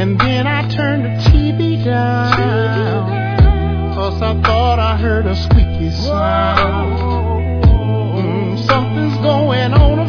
And then I turned the TV down, 'cause I thought I heard a squeaky sound. Something's going on